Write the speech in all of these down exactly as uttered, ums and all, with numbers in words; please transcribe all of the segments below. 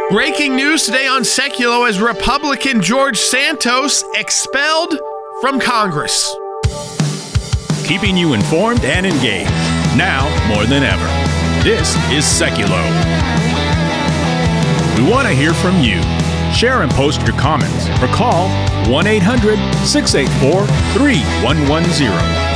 Breaking news today on Seculo as Republican George Santos expelled from Congress. Keeping you informed and engaged, now more than ever. This is Seculo. We want to hear from you. Share and post your comments or call one eight hundred, six eight four, three one one zero.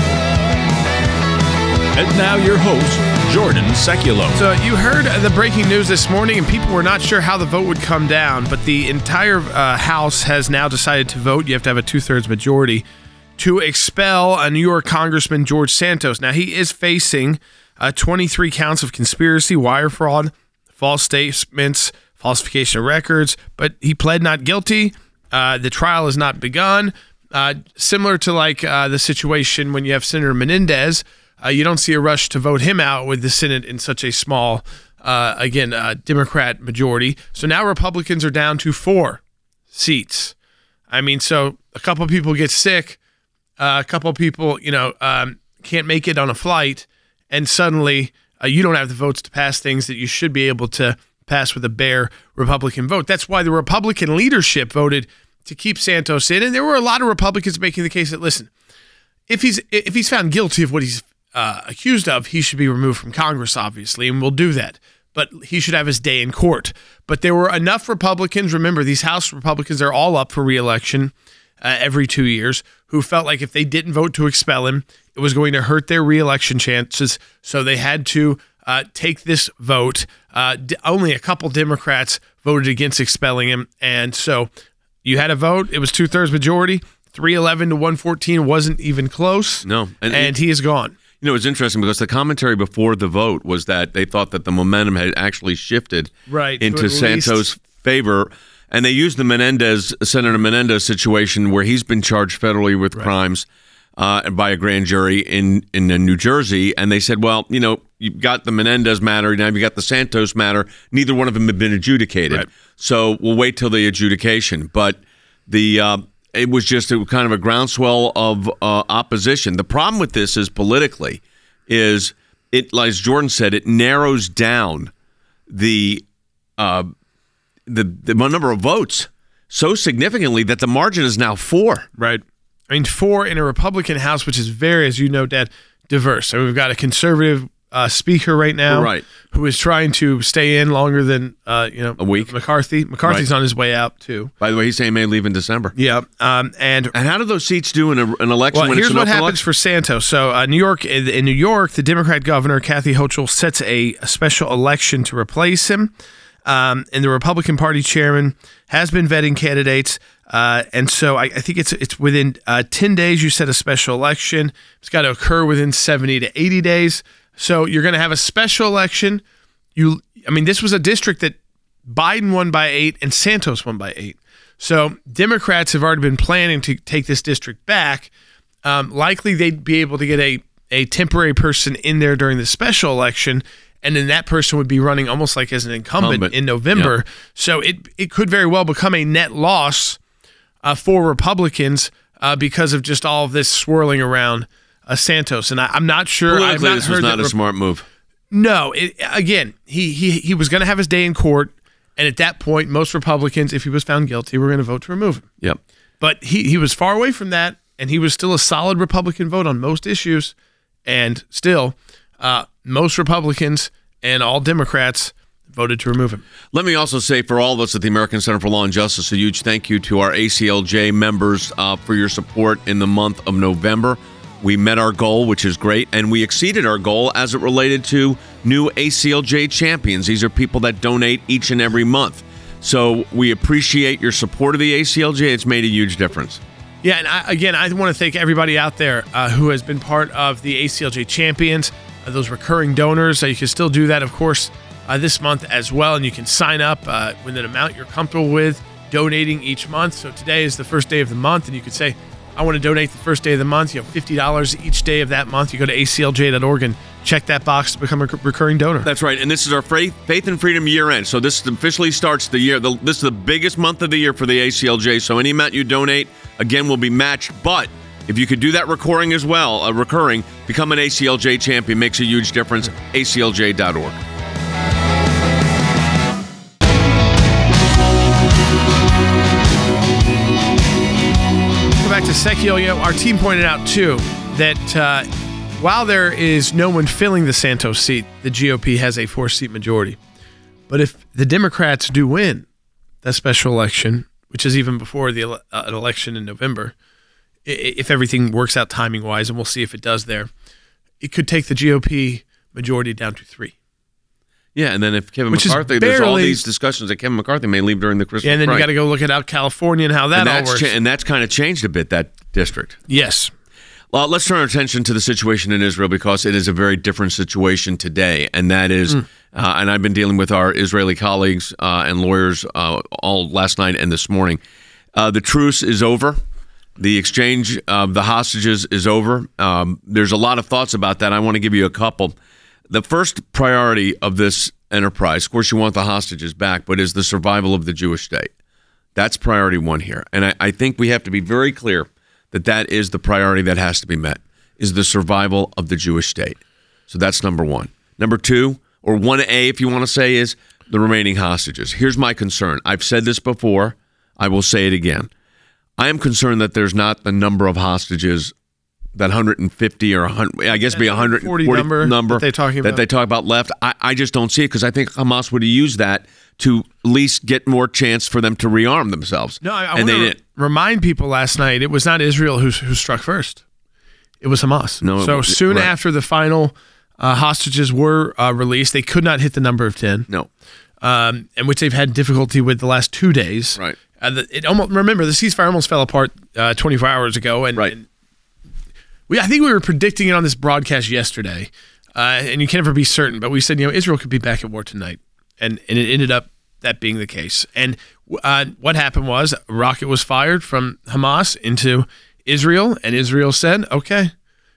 And now your host, Jordan Seculo. So you heard the breaking news this morning, and people were not sure how the vote would come down, but the entire uh, House has now decided to vote. You have to have a two-thirds majority to expel a New York Congressman, George Santos. Now, he is facing uh, twenty-three counts of conspiracy, wire fraud, false statements, falsification of records, but he pled not guilty. Uh, the trial has not begun. Uh, similar to like uh, the situation when you have Senator Menendez, Uh, you don't see a rush to vote him out with the Senate in such a small, uh, again, uh, Democrat majority. So now Republicans are down to four seats. I mean, so a couple of people get sick, uh, a couple of people, you know, um, can't make it on a flight, and suddenly uh, you don't have the votes to pass things that you should be able to pass with a bare Republican vote. That's why the Republican leadership voted to keep Santos in, and there were a lot of Republicans making the case that, listen, if he's if he's found guilty of what he's Uh, accused of, he should be removed from Congress, obviously, and we'll do that. But he should have his day in court. But there were enough Republicans, remember, these House Republicans are all up for re-election uh, every two years, who felt like if they didn't vote to expel him, it was going to hurt their re-election chances, so they had to uh, take this vote. Uh, d- only a couple Democrats voted against expelling him, and so you had a vote. It was two-thirds majority. three eleven to one fourteen wasn't even close. No. And, And, and he is gone. You know, it's interesting because the commentary before the vote was that they thought that the momentum had actually shifted right, into Santos' favor. And they used the Menendez, Senator Menendez situation where he's been charged federally with right. crimes uh, by a grand jury in, in New Jersey. And they said, well, you know, you've got the Menendez matter, now you've got the Santos matter. Neither one of them have been adjudicated. Right. So we'll wait till the adjudication. But the uh, it was just a, kind of a groundswell of uh, opposition. The problem with this is politically is it, like Jordan said, it narrows down the uh, the the number of votes so significantly that the margin is now four. Right. I mean, four in a Republican House, which is very, as you know, Dad, diverse. So we've got a conservative uh, speaker right now, right. who is trying to stay in longer than uh, you know a week. McCarthy. McCarthy's right. on his way out too. By the way, he's saying he may leave in December. Yeah, um, and and how do those seats do in a, an election? Well, when here's it's an what happens election? for Santos. So, uh, New York in, in New York, the Democrat governor Kathy Hochul sets a, a special election to replace him, um, and the Republican Party chairman has been vetting candidates. Uh, and so I, I think it's it's within uh, ten days you set a special election. It's got to occur within seventy to eighty days. So you're going to have a special election. You, I mean, this was a district that Biden won by eight and Santos won by eight. So Democrats have already been planning to take this district back. Um, likely they'd be able to get a, a temporary person in there during the special election, and then that person would be running almost like as an incumbent, incumbent. in November. Yeah. So it it could very well become a net loss uh, for Republicans uh, because of just all of this swirling around Uh, Santos, and I, I'm not sure. Politically, I've not this heard was not that a smart move. No, it, again, he he he was going to have his day in court, and at that point, most Republicans, if he was found guilty, were going to vote to remove him. Yep. But he he was far away from that, and he was still a solid Republican vote on most issues, and still, uh, most Republicans and all Democrats voted to remove him. Let me also say, for all of us at the American Center for Law and Justice, a huge thank you to our A C L J members uh, for your support in the month of November. We met our goal, which is great, and we exceeded our goal as it related to new A C L J champions. These are people that donate each and every month. So we appreciate your support of the A C L J. It's made a huge difference. Yeah, and I, again, I want to thank everybody out there uh, who has been part of the A C L J champions, uh, those recurring donors. Uh, you can still do that, of course, uh, this month as well, and you can sign up uh, with an amount you're comfortable with donating each month. So today is the first day of the month, and you could say, I want to donate the first day of the month. You have fifty dollars each day of that month. You go to A C L J dot org and check that box to become a recurring donor. That's right. And this is our Faith, Faith and Freedom year end. So this officially starts the year. The, this is the biggest month of the year for the A C L J. So any amount you donate, again, will be matched. But if you could do that recurring as well, uh, recurring, become an A C L J champion. Makes a huge difference. A C L J dot org. to Secchio. You know, our team pointed out, too, that uh, while there is no one filling the Santos seat, the G O P has a four-seat majority. But if the Democrats do win that special election, which is even before the ele- uh, an election in November, if everything works out timing-wise, and we'll see if it does there, it could take the G O P majority down to three. Yeah, and then if Kevin Which McCarthy, barely, there's all these discussions that Kevin McCarthy may leave during the Christmas yeah, and then break. you got to go look at out California and how that and all that's works. Cha- and that's kind of changed a bit, that district. Yes. Well, let's turn our attention to the situation in Israel because it is a very different situation today, and that is, mm. uh, and I've been dealing with our Israeli colleagues uh, and lawyers uh, all last night and this morning. Uh, the truce is over. The exchange of the hostages is over. Um, there's a lot of thoughts about that. I want to give you a couple. The first priority of this enterprise, of course, you want the hostages back, but is the survival of the Jewish state. That's priority one here. And I, I think we have to be very clear that that is the priority that has to be met, is the survival of the Jewish state. So that's number one. Number two, or one A if you want to say, is the remaining hostages. Here's my concern. I've said this before. I will say it again. I am concerned that there's not the number of hostages, that one hundred fifty or one hundred, I guess be one hundred forty number, number that they talking that about. they talk about left. I, I just don't see it because I think Hamas would have used that to at least get more chance for them to rearm themselves. No, I, I and they want didn't. to remind people last night, it was not Israel who, who struck first. It was Hamas. No, so was, soon right. after the final uh, hostages were uh, released, they could not hit the number of ten. No. Um, and which they've had difficulty with the last two days. Right. Uh, the, it almost remember the ceasefire almost fell apart uh, twenty-four hours ago, and, right. and we I think we were predicting it on this broadcast yesterday, uh, and you can never be certain, but we said you know Israel could be back at war tonight, and and it ended up that being the case. And uh, what happened was a rocket was fired from Hamas into Israel, and Israel said, "Okay,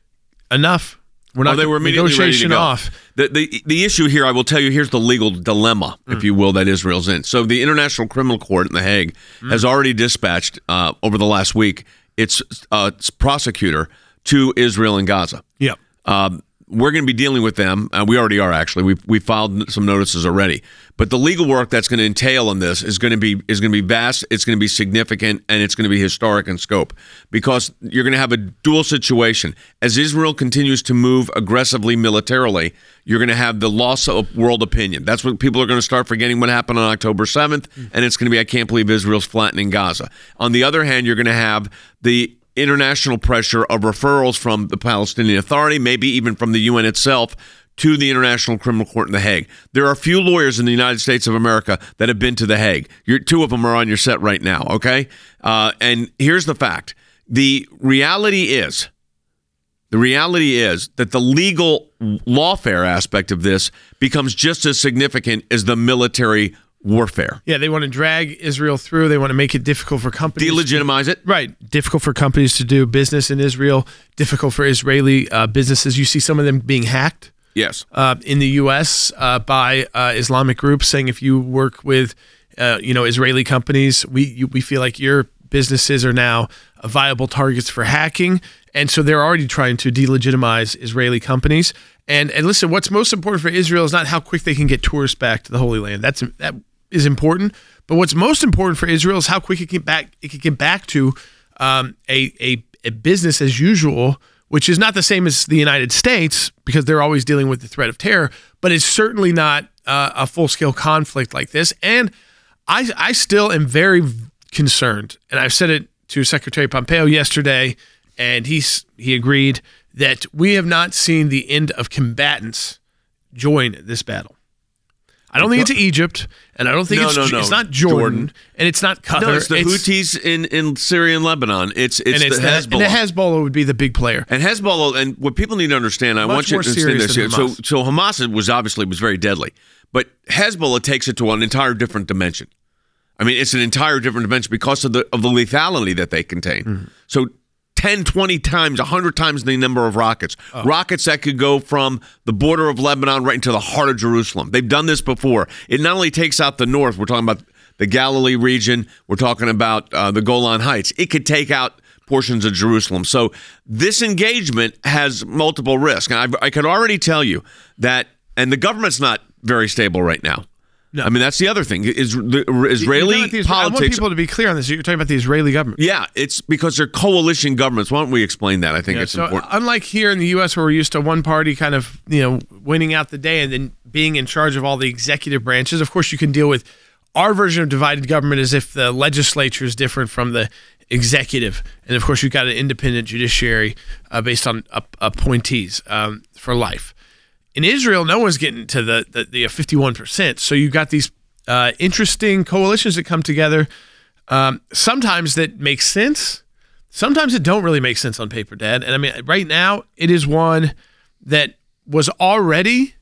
enough. We're not." Oh, they were immediately negotiation ready to go. off. The, the the issue here, I will tell you, here's the legal dilemma, mm. if you will, that Israel's in. So the International Criminal Court in The Hague mm. has already dispatched, uh, over the last week, its, uh, its prosecutor to Israel and Gaza. Yep. Um, we're going to be dealing with them. Uh, we already are, actually. We've, we filed some notices already. But the legal work that's going to entail on this is going to be is going to be vast, it's going to be significant, and it's going to be historic in scope because you're going to have a dual situation. As Israel continues to move aggressively militarily, you're going to have the loss of world opinion. That's what people are going to start forgetting what happened on October seventh, and it's going to be, I can't believe Israel's flattening Gaza. On the other hand, you're going to have the international pressure of referrals from the Palestinian Authority, maybe even from the U N itself, to the International Criminal Court in The Hague. There are few lawyers in the United States of America that have been to The Hague. You're, two of them are on your set right now, okay? Uh, and here's the fact. The reality is, the reality is that the legal lawfare aspect of this becomes just as significant as the military warfare. Yeah, they want to drag Israel through. They want to make it difficult for companies. Delegitimize it. Right. Difficult for companies to do business in Israel. Difficult for Israeli uh, businesses. You see some of them being hacked. Yes. Uh, in the U S uh, by uh, Islamic groups saying if you work with, uh, you know, Israeli companies, we you, we feel like your businesses are now viable targets for hacking. And so they're already trying to delegitimize Israeli companies. And and listen, what's most important for Israel is not how quick they can get tourists back to the Holy Land. That's that is important. But what's most important for Israel is how quick it can back it can get back to um, a, a a business as usual, which is not the same as the United States because they're always dealing with the threat of terror, but it's certainly not uh, a full-scale conflict like this. And I, I still am very concerned, and I've said it to Secretary Pompeo yesterday, and he's, he agreed that we have not seen the end of combatants join this battle. I don't think it's Egypt, and I don't think no, it's no, no. it's not Jordan, Jordan, and it's not Qatar. No, it's the it's, Houthis in, in Syria and Lebanon. It's it's, and it's the, the Hezbollah. And the Hezbollah would be the big player. And Hezbollah, and what people need to understand, I Much want you more to understand serious this. than So, Hamas. so Hamas was obviously was very deadly, but Hezbollah takes it to an entire different dimension. I mean, it's an entire different dimension because of the of the lethality that they contain. Mm-hmm. So ten, twenty times, one hundred times the number of rockets. Oh. Rockets that could go from the border of Lebanon right into the heart of Jerusalem. They've done this before. It not only takes out the north, we're talking about the Galilee region, we're talking about uh, the Golan Heights. It could take out portions of Jerusalem. So this engagement has multiple risks. And I, I could already tell you that, and the government's not very stable right now. No. I mean, that's the other thing. Is the Israeli you know politics? I want people to be clear on this. You're talking about the Israeli government. Yeah, it's because they're coalition governments. Why don't we explain that? I think yeah, it's so important. Unlike here in the U S, where we're used to one party kind of you know winning out the day and then being in charge of all the executive branches, of course you can deal with our version of divided government as if the legislature is different from the executive, and of course you've got an independent judiciary uh, based on uh, appointees um, for life. In Israel, no one's getting to the the, the fifty-one percent. So you've got these uh, interesting coalitions that come together. Um, sometimes that makes sense. Sometimes it don't really make sense on paper, Dad. And I mean, right now it is one that was already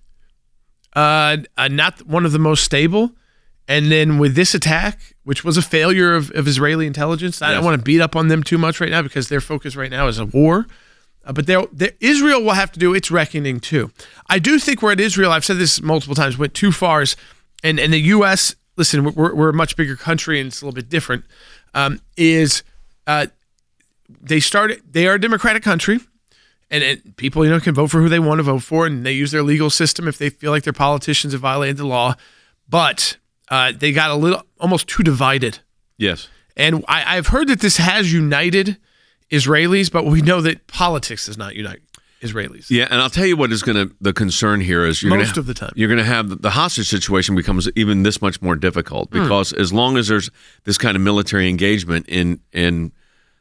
uh, uh, not one of the most stable. And then with this attack, which was a failure of, of Israeli intelligence, yes. I don't want to beat up on them too much right now because their focus right now is a war. Uh, but they're, they're, Israel will have to do its reckoning too. I do think we're at Israel, I've said this multiple times, went too far. And, and the U S, listen, we're, we're a much bigger country and it's a little bit different, um, is uh, they started, they are a democratic country. And, and people, you know, can vote for who they want to vote for, and they use their legal system if they feel like their politicians have violated the law. But uh, they got a little, almost too divided. Yes. And I, I've heard that this has united Israelis, but we know that politics does not unite Israelis. Yeah, and I'll tell you what is going to, the concern here is you're most gonna, of the time you're going to have the hostage situation becomes even this much more difficult because mm. as long as there's this kind of military engagement in in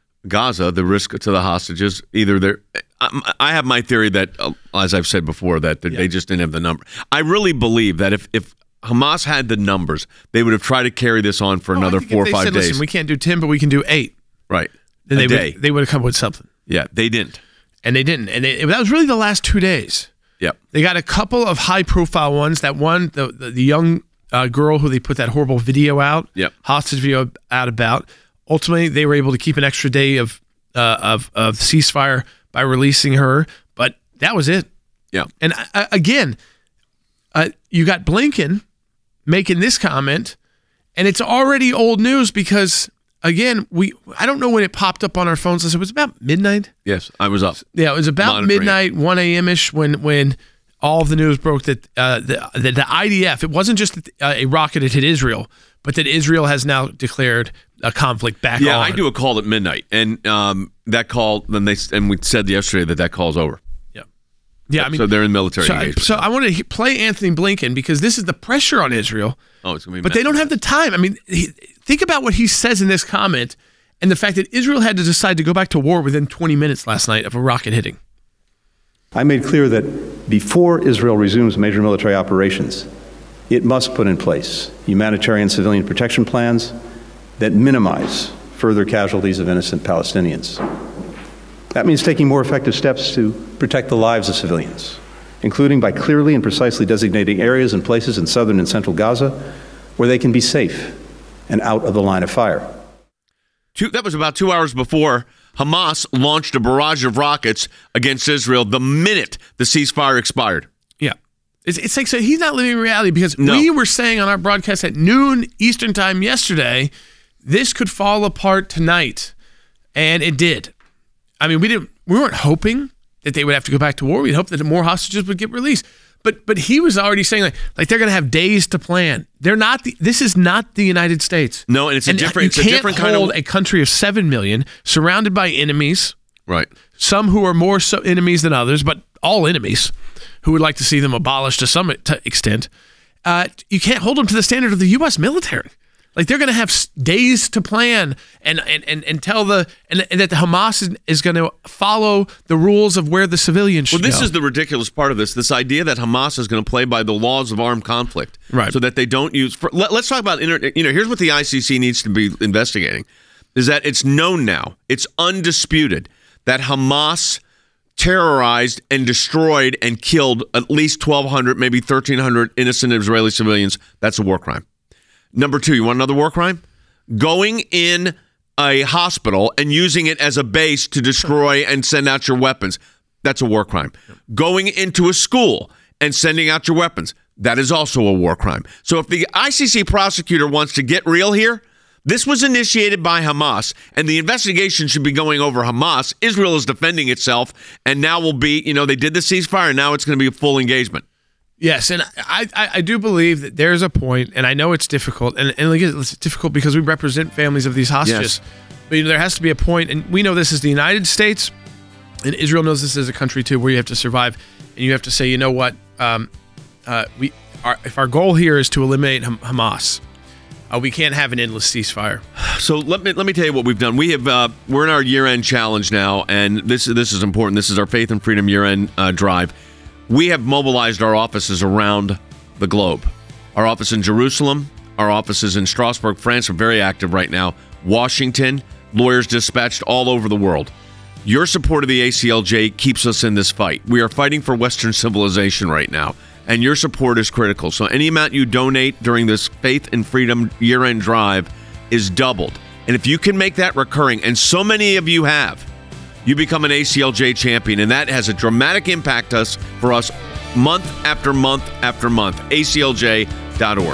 Gaza, the risk to the hostages either they're. I, I have my theory that, uh, as I've said before, that, that yeah. they just didn't have the number. I really believe that if if Hamas had the numbers, they would have tried to carry this on for oh, another four or five said, days. Listen, we can't do ten, but we can do eight. Right. Then a they day. Would, they would have come with something. Yeah, they didn't. And they didn't. And they, that was really the last two days. Yep. They got a couple of high-profile ones. That one, the the, the young uh, girl who they put that horrible video out, yep. hostage video out about. Ultimately, they were able to keep an extra day of uh, of, of ceasefire by releasing her. But that was it. Yeah. And uh, again, uh, you got Blinken making this comment, and it's already old news because, again, we I don't know when it popped up on our phones. It was about midnight. Yes, I was up. Yeah, it was about midnight, one a.m.-ish when when all of the news broke that uh, the, the the I D F, it wasn't just that uh, a rocket had hit Israel, but that Israel has now declared a conflict back yeah, on. I do a call at midnight, and um, that call, then they and we said yesterday that that call's over. Yeah, yeah. So, I mean, so they're in military so, engagement. So I want to play Anthony Blinken because this is the pressure on Israel. Oh, it's gonna be. But they don't have the time. I mean, he, think about what he says in this comment, and the fact that Israel had to decide to go back to war within twenty minutes last night of a rocket hitting. I made clear that before Israel resumes major military operations, it must put in place humanitarian civilian protection plans that minimize further casualties of innocent Palestinians. That means taking more effective steps to protect the lives of civilians, including by clearly and precisely designating areas and places in southern and central Gaza where they can be safe and out of the line of fire. Two, that was about two hours before Hamas launched a barrage of rockets against Israel the minute the ceasefire expired. Yeah. It's, it's like, so he's not living in reality because no. we were saying on our broadcast at noon Eastern time yesterday, this could fall apart tonight. And it did. I mean, we didn't, we weren't hoping that they would have to go back to war. We'd hope that more hostages would get released. But but he was already saying like, like they're going to have days to plan. They're not. The, this is not the United States. No, and it's a and different. You it's can't a different hold kind of a country of seven million surrounded by enemies. Right. Some who are more so enemies than others, but all enemies who would like to see them abolished to some extent. Uh, you can't hold them to the standard of the U S military. Like they're going to have days to plan and and, and, and tell the and, and that the Hamas is, is going to follow the rules of where the civilians should go. Well, this go. is the ridiculous part of this. This idea that Hamas is going to play by the laws of armed conflict, right? So that they don't use. For, let, let's talk about inter, you know. Here's what the I C C needs to be investigating: is that it's known now, it's undisputed that Hamas terrorized and destroyed and killed at least twelve hundred, maybe thirteen hundred innocent Israeli civilians. That's a war crime. Number two, you want another war crime? Going in a hospital and using it as a base to destroy and send out your weapons. That's a war crime. Going into a school and sending out your weapons. That is also a war crime. So if the I C C prosecutor wants to get real here, this was initiated by Hamas, and the investigation should be going over Hamas. Israel is defending itself, and now will be, you know, they did the ceasefire, and now it's going to be a full engagement. Yes, and I, I, I do believe that there's a point, and I know it's difficult, and, and like, it's difficult because we represent families of these hostages. Yes. But you know, there has to be a point, and we know this is the United States, and Israel knows this is a country too, where you have to survive, and you have to say, you know what, um, uh, we, our, if our goal here is to eliminate Ham- Hamas, uh, we can't have an endless ceasefire. So let me let me tell you what we've done. We have uh, we're in our year-end challenge now, and this this is important. This is our Faith and Freedom year-end uh, drive. We have mobilized our offices around the globe. Our office in Jerusalem, our offices in Strasbourg, France are very active right now. Washington, lawyers dispatched all over the world. Your support of the A C L J keeps us in this fight. We are fighting for Western civilization right now, and your support is critical. So any amount you donate during this Faith and Freedom year-end drive is doubled. And if you can make that recurring, and so many of you have, you become an A C L J champion, and that has a dramatic impact us for us month after month after month. A C L J dot org.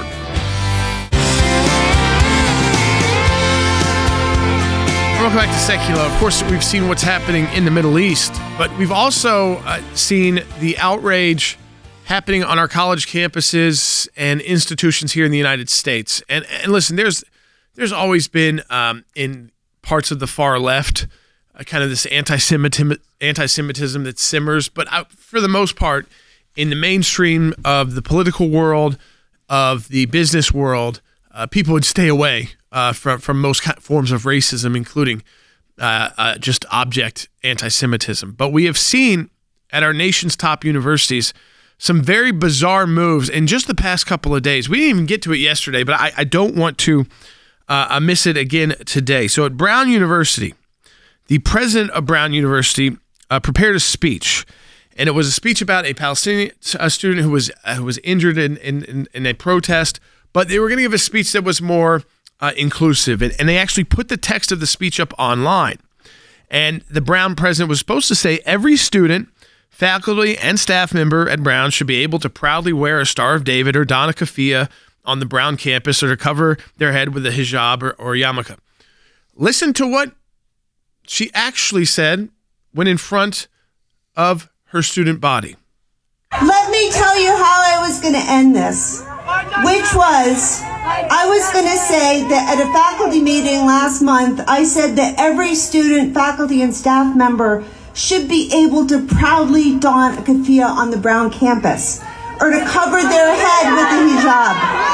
Welcome back to Secular. Of course, we've seen what's happening in the Middle East, but we've also uh, seen the outrage happening on our college campuses and institutions here in the United States. And and listen, there's there's always been um, in parts of the far left, Uh, kind of this anti-Semitism, anti-Semitism that simmers, but uh, for the most part, in the mainstream of the political world, of the business world, uh, people would stay away uh, from from most forms of racism, including uh, uh, just object anti-Semitism. But we have seen at our nation's top universities some very bizarre moves in just the past couple of days. We didn't even get to it yesterday, but I, I don't want to uh, miss it again today. So at Brown University, the president of Brown University uh, prepared a speech, and it was a speech about a Palestinian a student who was uh, who was injured in, in, in a protest, but they were going to give a speech that was more uh, inclusive, and, and they actually put the text of the speech up online. And the Brown president was supposed to say every student, faculty, and staff member at Brown should be able to proudly wear a Star of David or don a keffiyeh on the Brown campus, or to cover their head with a hijab or, or yarmulke. Listen to what she actually said when in front of her student body. Let me tell you how I was going to end this, which was, I was going to say that at a faculty meeting last month, I said that every student, faculty, and staff member should be able to proudly don a keffiyeh on the Brown campus, or to cover their head with a hijab.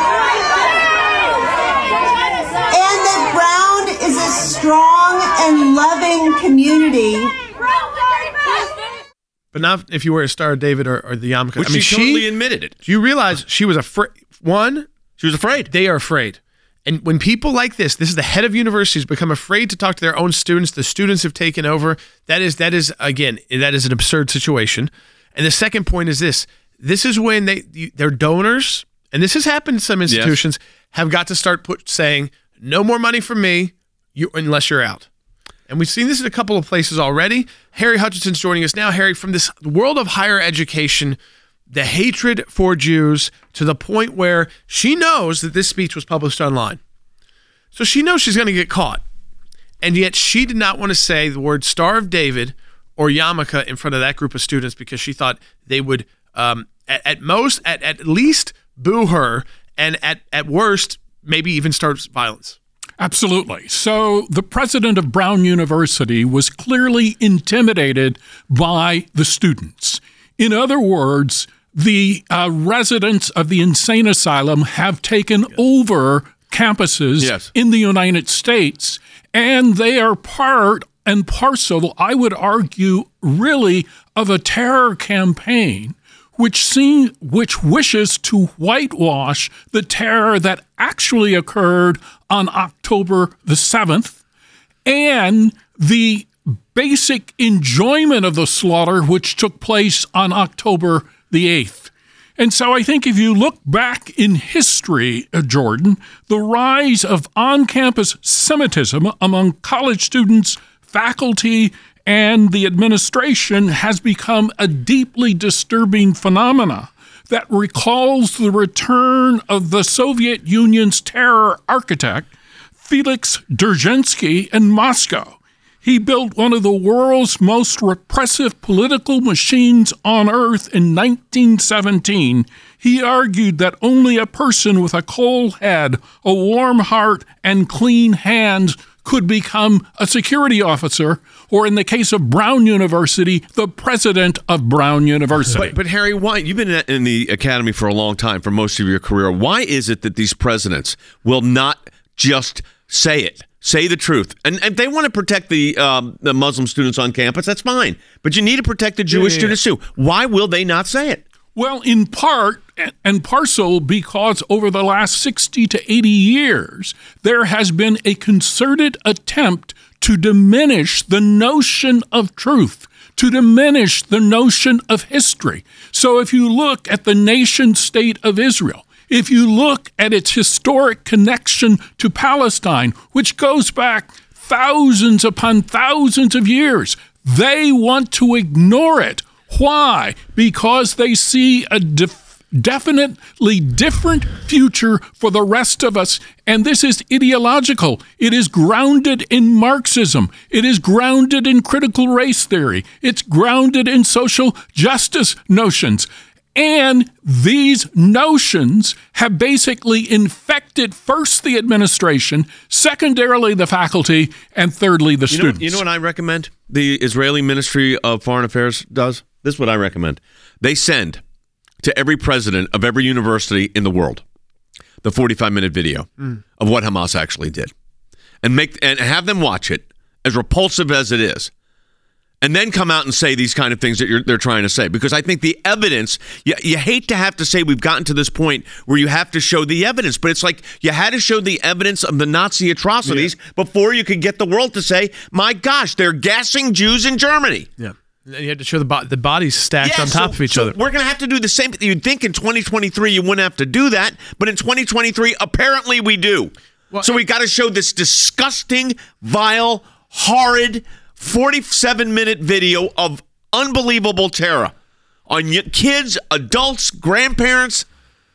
And that Brown is a strong and loving community. But not if you wear a Star of David or, or the yarmulke. Which I mean, she totally admitted it. Do you realize she was afraid? One, she was afraid. They are afraid. And when people like this, this is the head of universities, become afraid to talk to their own students, the students have taken over. That is, that is again, that is an absurd situation. And the second point is this. This is when they their donors, and this has happened in some institutions, yes, have got to start put saying, no more money from me you, unless you're out. And we've seen this in a couple of places already. Harry Hutchinson's joining us now. Harry, from this world of higher education, the hatred for Jews to the point where she knows that this speech was published online. So she knows she's going to get caught. And yet she did not want to say the word Star of David or yarmulke in front of that group of students because she thought they would, um, at, at most, at, at least boo her, and at, at worst, maybe even start violence. Absolutely. So the president of Brown University was clearly intimidated by the students. In other words, the uh, residents of the insane asylum have taken yes. over campuses yes. in the United States, and they are part and parcel, I would argue, really of a terror campaign which seem, which wishes to whitewash the terror that actually occurred on October the seventh and the basic enjoyment of the slaughter which took place on October the eighth. And so I think if you look back in history, uh, Jordan, the rise of on-campus Semitism among college students, faculty, and the administration has become a deeply disturbing phenomena that recalls the return of the Soviet Union's terror architect, Felix Dzerzhinsky, in Moscow. He built one of the world's most repressive political machines on earth in nineteen seventeen. He argued that only a person with a cold head, a warm heart, and clean hands could become a security officer, or in the case of Brown University, the president of Brown University. But, but Harry, why? You've been in the academy for a long time, for most of your career. Why is it that these presidents will not just say it? Say the truth. And if they want to protect the um, the Muslim students on campus, that's fine. But you need to protect the Jewish yeah, yeah, yeah. students too. Why will they not say it? Well, in part and parcel because over the last sixty to eighty years, there has been a concerted attempt to diminish the notion of truth, to diminish the notion of history. So if you look at the nation state of Israel, if you look at its historic connection to Palestine, which goes back thousands upon thousands of years, they want to ignore it. Why? Because they see a def- definitely different future for the rest of us. And this is ideological. It is grounded in Marxism. It is grounded in critical race theory. It's grounded in social justice notions. And these notions have basically infected first the administration, secondarily the faculty, and thirdly the you students. Know, you know what I recommend the Israeli Ministry of Foreign Affairs does? This is what I recommend. They send to every president of every university in the world the forty-five minute video mm. of what Hamas actually did, and make and have them watch it, as repulsive as it is. And then come out and say these kind of things that you're, they're trying to say. Because I think the evidence, you, you hate to have to say we've gotten to this point where you have to show the evidence. But it's like you had to show the evidence of the Nazi atrocities yeah. before you could get the world to say, my gosh, they're gassing Jews in Germany. Yeah. You had to show the, bo- the bodies stacked yeah, on top so, of each so other. We're going to have to do the same thing. You'd think in twenty twenty-three you wouldn't have to do that. But in twenty twenty-three, apparently we do. Well, so we got to show this disgusting, vile, horrid, forty-seven minute video of unbelievable terror on kids, adults, grandparents,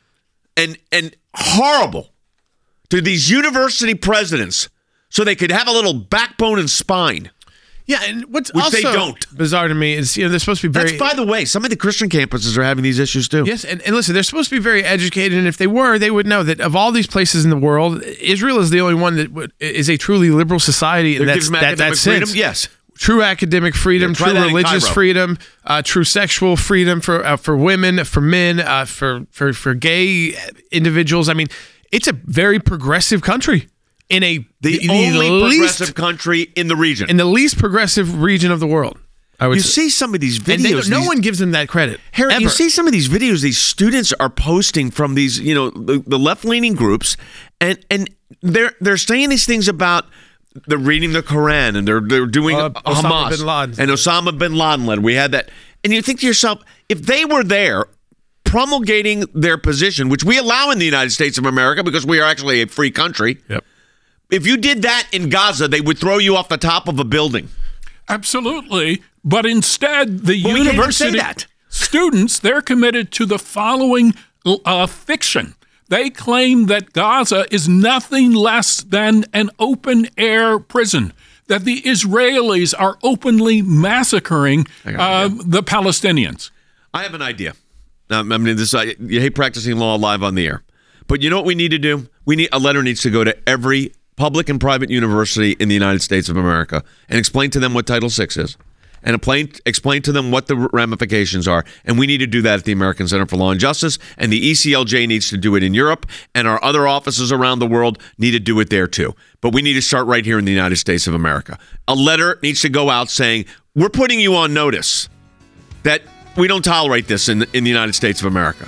and and horrible to these university presidents so they could have a little backbone and spine. Yeah, and what's which also they don't. bizarre to me is, you know, they're supposed to be very... That's, by the way, some of the Christian campuses are having these issues too. Yes, and, and listen, they're supposed to be very educated, and if they were, they would know that of all these places in the world, Israel is the only one that would, is a truly liberal society. They're that's, giving that, academic that freedom? sense. Yes. True academic freedom, yeah, true religious freedom, uh, true sexual freedom for uh, for women, for men, uh, for, for, for gay individuals. I mean, it's a very progressive country. In a the, the only least, progressive country in the region, in the least progressive region of the world, I would. You say. see some of these videos. And they, no these, one gives them that credit. Harry, ever. You see some of these videos these students are posting from these, you know, the, the left-leaning groups, and and they're they're saying these things about they're reading the Quran and they're they're doing uh, Hamas Osama bin Laden. and Osama bin Laden led. We had that, and you think to yourself, if they were there promulgating their position, which we allow in the United States of America because we are actually a free country. Yep. If you did that in Gaza, they would throw you off the top of a building. Absolutely. But instead, the but university students, they're committed to the following uh, fiction. They claim that Gaza is nothing less than an open-air prison, that the Israelis are openly massacring uh, the Palestinians. I have an idea. Um, I mean, this I, you hate practicing law live on the air. But you know what we need to do? We need a letter needs to go to every public and private university in the United States of America and explain to them what Title six is and explain, explain to them what the ramifications are. And we need to do that at the American Center for Law and Justice, and the E C L J needs to do it in Europe, and our other offices around the world need to do it there too. But we need to start right here in the United States of America. A letter needs to go out saying, we're putting you on notice that we don't tolerate this in, in the United States of America.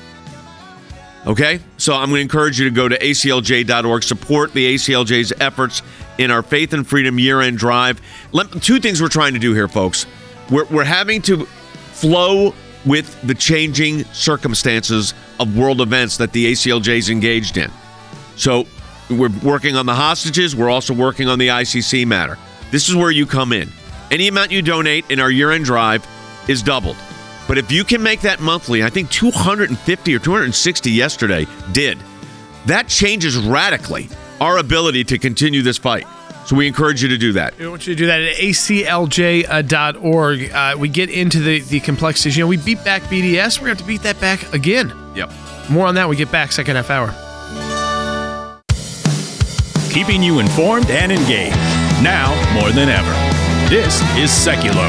Okay, so I'm going to encourage you to go to A C L J dot org, support the A C L J's efforts in our Faith and Freedom year-end drive. Let, two things we're trying to do here, folks. We're, we're having to flow with the changing circumstances of world events that the A C L J is engaged in. So we're working on the hostages. We're also working on the I C C matter. This is where you come in. Any amount you donate in our year-end drive is doubled. But if you can make that monthly, I think two hundred fifty or two hundred sixty yesterday did. That changes radically our ability to continue this fight. So we encourage you to do that. We want you to do that at A C L J dot org. Uh, we get into the, the complexities. You know, we beat back B D S. We're going to have to beat that back again. Yep. More on that when we get back, second half hour. Keeping you informed and engaged. Now more than ever. This is Seculo.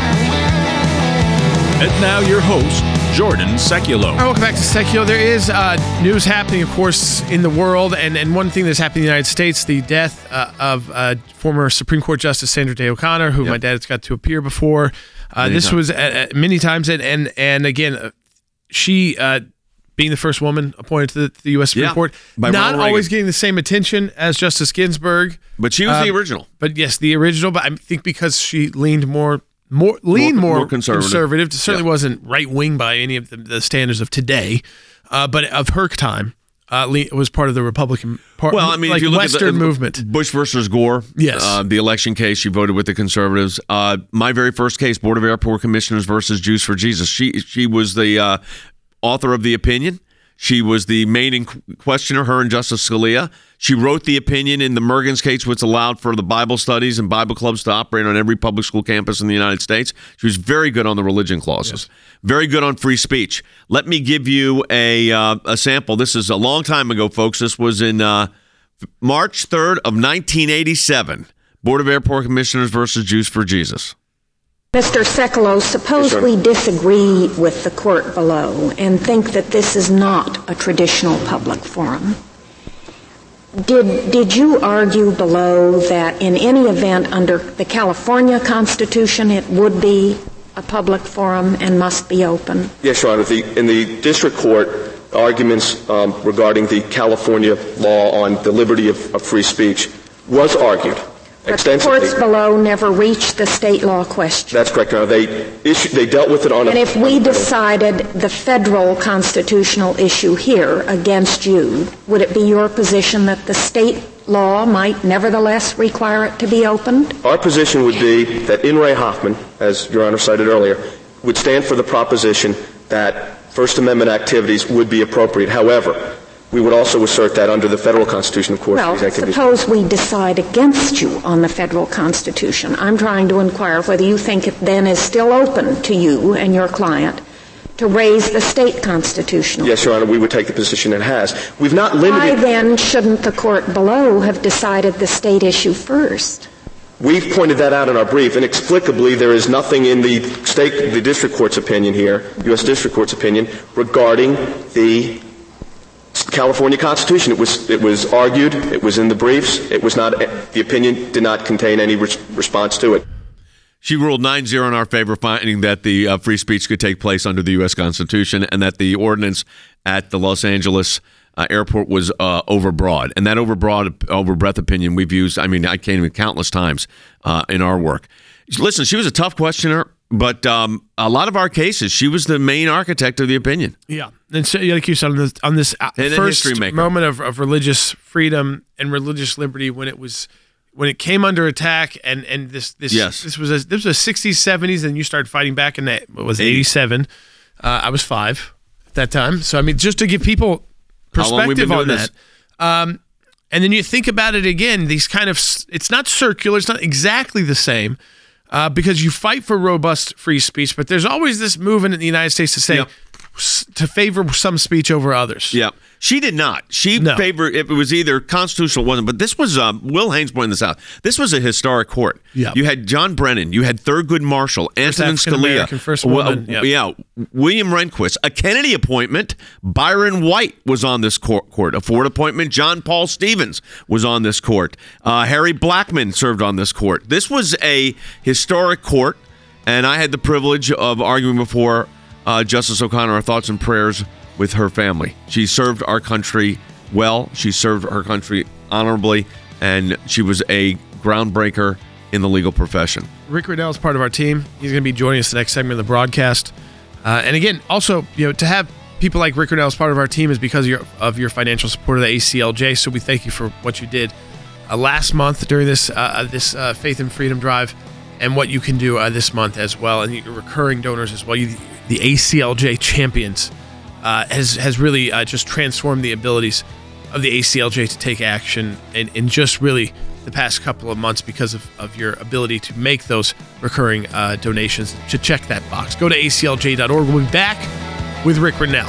And now your host, Jordan Seculo. All right, welcome back to Seculo. There is uh, news happening, of course, in the world, and, and one thing that's happening in the United States, the death uh, of uh, former Supreme Court Justice Sandra Day O'Connor, who yep. my dad's got to appear before. Uh, this times. was at, at many times, and and, and again, uh, she uh, being the first woman appointed to the, to the U S Supreme yeah, Court, not always getting the same attention as Justice Ginsburg. But she was uh, the original. But yes, the original, but I think because she leaned more... More lean, more, more, more conservative. conservative. Certainly yeah. wasn't right wing by any of the, the standards of today, uh, but of her time, uh, le- was part of the Republican part. Well, I mean, like if you look Western at the, movement, Bush versus Gore. Yes, uh, the election case, she voted with the conservatives. Uh, my very first case, Board of Airport Commissioners versus Jews for Jesus. She she was the uh, author of the opinion. She was the main questioner, her and Justice Scalia. She wrote the opinion in the Mergens case, which allowed for the Bible studies and Bible clubs to operate on every public school campus in the United States. She was very good on the religion clauses, yes. very good on free speech. Let me give you a uh, a sample. This is a long time ago, folks. This was in uh, March third of nineteen eighty-seven. Board of Airport Commissioners versus Jews for Jesus. Mister Seculo, suppose yes, we disagree with the court below and think that this is not a traditional public forum. Did did you argue below that in any event under the California Constitution it would be a public forum and must be open? Yes, Your Honor. The, in the district court, arguments um, regarding the California law on the liberty of, of free speech was argued. But the courts below never reached the state law question. That's correct, Your Honor. They issued, they dealt with it on. And a, if we decided the federal constitutional issue here against you, would it be your position that the state law might nevertheless require it to be opened? Our position would be that In re Hoffman, as Your Honor cited earlier, would stand for the proposition that First Amendment activities would be appropriate. However, we would also assert that under the federal Constitution, of course, well, these activities. Suppose we decide against you on the federal Constitution. I'm trying to inquire whether you think it then is still open to you and your client to raise the state constitutional. Yes, Your Honor, we would take the position it has. We've not limited. Why then shouldn't the court below have decided the state issue first? We've pointed that out in our brief. Inexplicably, there is nothing in the state, the district court's opinion here, U S District Court's opinion, regarding the California Constitution. It was it was argued. It was in the briefs. It was not. The opinion did not contain any re- response to it. She ruled nine zero in our favor, finding that the uh, free speech could take place under the U S Constitution and that the ordinance at the Los Angeles uh, airport was uh, overbroad. And that overbroad, overbreadth opinion we've used, I mean, I can't even countless times uh, in our work. Listen, she was a tough questioner, but um, a lot of our cases, she was the main architect of the opinion. Yeah. And so, like you said, on this, on this and first moment of, of religious freedom and religious liberty, when it was when it came under attack, and, and this this yes. this was a, this was the sixties, seventies, and you started fighting back in that what was it, eighty-seven. Uh, I was five at that time, so I mean, just to give people perspective on that. Um, and then you think about it again. These kind of it's not circular. It's not exactly the same. Uh, because you fight for robust free speech, but there's always this movement in the United States to say yep. s- to favor some speech over others. Yeah, she did not. She no. favored if it was either constitutional or wasn't. But this was um, Will Haynes pointed this out. This was a historic court. Yeah, you had John Brennan, you had Thurgood Marshall, Antonin Scalia, first woman. Well, yep. yeah, William Rehnquist, a Kennedy appointment. Byron White was on this court. court. A Ford appointment. John Paul Stevens was on this court. Uh, Harry Blackmun served on this court. This was a historic court, and I had the privilege of arguing before uh, Justice O'Connor our thoughts and prayers with her family. She served our country well. She served her country honorably, and she was a groundbreaker in the legal profession. Rick Riddell is part of our team. He's going to be joining us the next segment of the broadcast. Uh, and again, also, you know, to have people like Rick Riddell as part of our team is because of your, of your financial support of the A C L J. So we thank you for what you did uh, last month during this uh, this uh, Faith and Freedom Drive, and what you can do uh, this month as well, and your recurring donors as well. You, the A C L J Champions uh, has has really uh, just transformed the abilities of the A C L J to take action in, in just really the past couple of months because of, of your ability to make those recurring uh, donations. To check that box, go to A C L J dot org. We'll be back with Rick Grenell.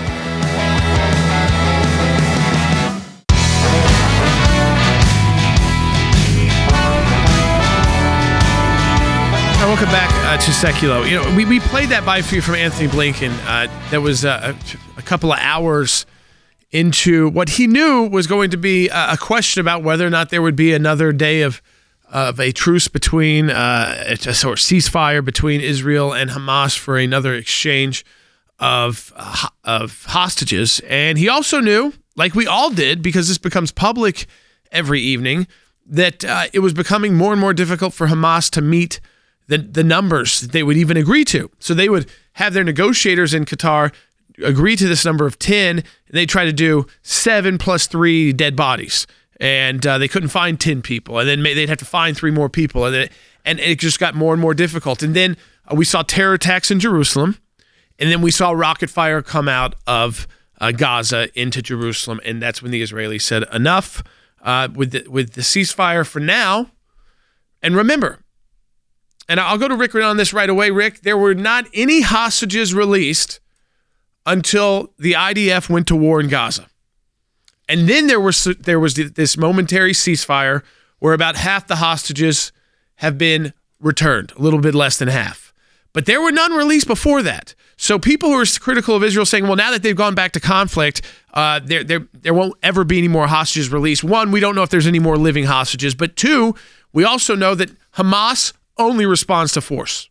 Welcome back uh, to Seculo. You know, we, we played that by for you from Anthony Blinken. Uh, that was uh, a, a couple of hours into what he knew was going to be a, a question about whether or not there would be another day of of a truce between uh, a, a sort of ceasefire between Israel and Hamas for another exchange of uh, of hostages. And he also knew, like we all did, because this becomes public every evening, that uh, it was becoming more and more difficult for Hamas to meet the the numbers that they would even agree to. So they would have their negotiators in Qatar agree to this number of ten, and they try to do seven plus three dead bodies. And uh, they couldn't find ten people. And then they'd have to find three more people. And, then, and it just got more and more difficult. And then uh, we saw terror attacks in Jerusalem. And then we saw rocket fire come out of uh, Gaza into Jerusalem. And that's when the Israelis said, enough uh, with the, with the ceasefire for now. And remember, and I'll go to Rick on this right away. Rick, there were not any hostages released until the I D F went to war in Gaza. And then there was there was this momentary ceasefire where about half the hostages have been returned, a little bit less than half. But there were none released before that. So people who are critical of Israel saying, well, now that they've gone back to conflict, uh, there, there, there won't ever be any more hostages released. One, we don't know if there's any more living hostages. But two, we also know that Hamas only responds to force.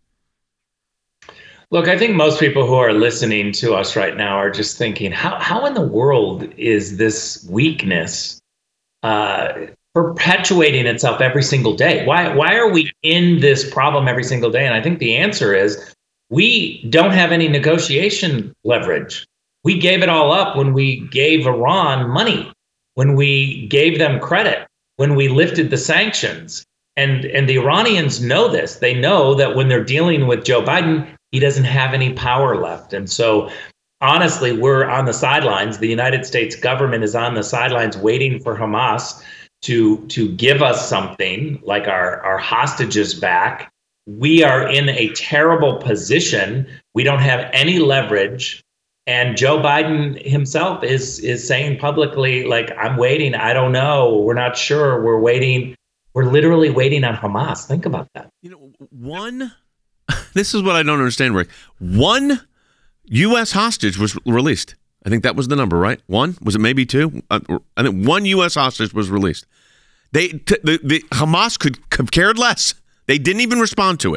Look, I think most people who are listening to us right now are just thinking, how how in the world is this weakness uh, perpetuating itself every single day? Why why are we in this problem every single day? And I think the answer is we don't have any negotiation leverage. We gave it all up when we gave Iran money, when we gave them credit, when we lifted the sanctions. And and the Iranians know this. They know that when they're dealing with Joe Biden, he doesn't have any power left. And so, honestly, we're on the sidelines. The United States government is on the sidelines waiting for Hamas to, to give us something like our, our hostages back. We are in a terrible position. We don't have any leverage. And Joe Biden himself is is saying publicly, like, I'm waiting. I don't know. We're not sure. We're waiting. We're literally waiting on Hamas. Think about that. You know, one, this is what I don't understand, Rick. One U S hostage was released. I think that was the number, right? One? Was it maybe two? Uh, I think one U S hostage was released. They, t- the, the Hamas could have cared less. They didn't even respond to it.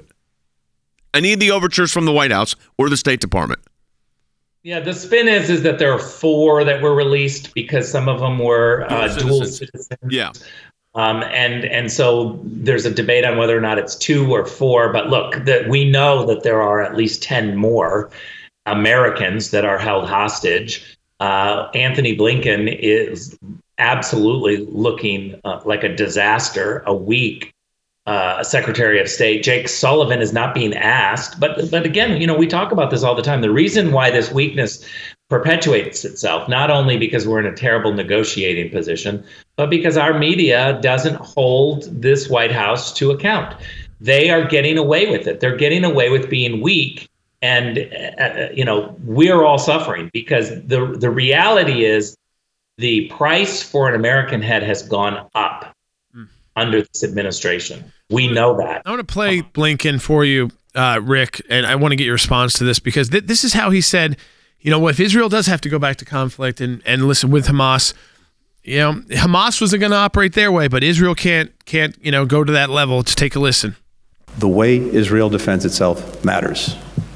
Any of the overtures from the White House or the State Department. Yeah, the spin is is that there are four that were released because some of them were uh, dual citizens. Yeah. Um, and and so there's a debate on whether or not it's two or four. But look, that we know that there are at least ten more Americans that are held hostage. Uh, Anthony Blinken is absolutely looking uh, like a disaster. A weak uh, Secretary of State. Jake Sullivan is not being asked. But but again, you know, we talk about this all the time. The reason why this weakness perpetuates itself, not only because we're in a terrible negotiating position, but because our media doesn't hold this White House to account. They are getting away with it. They're getting away with being weak. And, uh, you know, we're all suffering because the the reality is the price for an American head has gone up mm. under this administration. We know that. I want to play Blinken for you, uh, Rick, and I want to get your response to this because th- this is how he said, you know, if Israel does have to go back to conflict and, and listen with Hamas, you know, Hamas wasn't going to operate their way, but Israel can't, can't, you know, go to that level. To take a listen. The way Israel defends itself matters.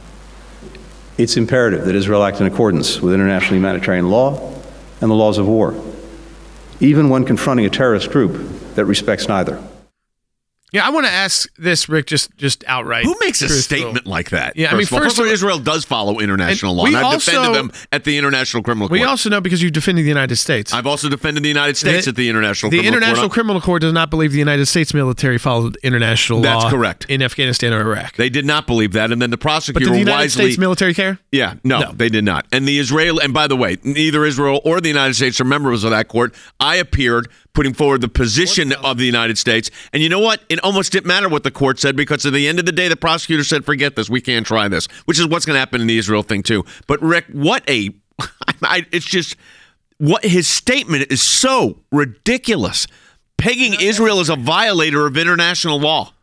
It's imperative that Israel act in accordance with international humanitarian law and the laws of war, even when confronting a terrorist group that respects neither. Yeah, I want to ask this, Rick, just just outright. Who makes a truthful. statement like that? Yeah, I mean, first, of all, first first of all, of all- Israel does follow international And law, we and I've also- defended them at the International Criminal Court. We also know because you've defended the United States. I've also defended the United States The- at the International The Criminal International Court. Criminal Court does not believe the United States military followed international law. That's correct. In Afghanistan or Iraq. They did not believe that, and then the But prosecutor did the United wisely. States military care? Yeah, no, No. they did not. And the Israel, and by the way, neither Israel or the United States are members of that court. I appeared putting forward the position of the United States. And you know what? It almost didn't matter what the court said because at the end of the day, the prosecutor said, forget this. We can't try this, which is what's going to happen in the Israel thing, too. But, Rick, what a I, it's just what his statement is so ridiculous. Pegging Israel as a violator of international law.